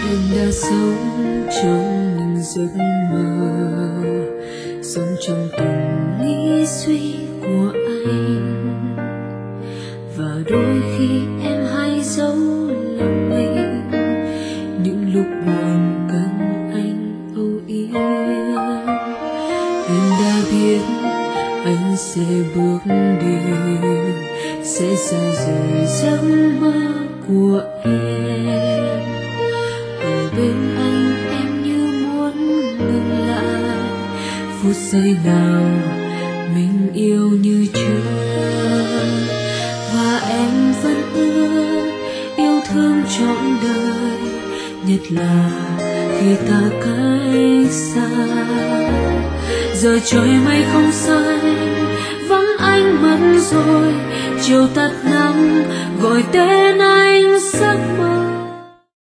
Em đã sống trong những giấc mơ, sống trong từng nghĩ suy của anh, và đôi khi em hay giấu lòng mình những lúc buồn cần anh âu yếm. Em đã biết anh sẽ bước đi, sẽ xa rời giấc mơ của em. Ở bên anh em như muốn ngừng lại phút giây nào mình yêu như chưa, và em vẫn ước yêu thương trọn đời, nhất là khi ta cách xa. Giờ trời mây không xanh, vắng anh mất rồi, chiều tắt nắng gọi tên anh giấc mơ.